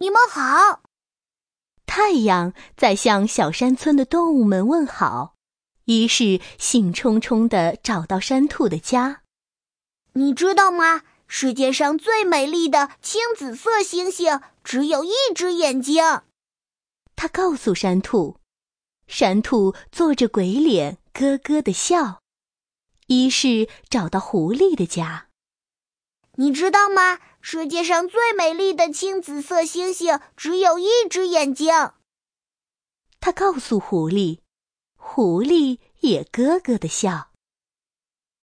你们好。 太阳在向小山村的动物们问好，一是兴冲冲地找到山兔的家。 你知道吗？世界上最美丽的青紫色星星只有一只眼睛。 他告诉山兔，山兔做着鬼脸，咯咯地笑。一是找到狐狸的家。 你知道吗？世界上最美丽的青紫色星星只有一只眼睛。 他告诉狐狸，狐狸也咯咯地笑。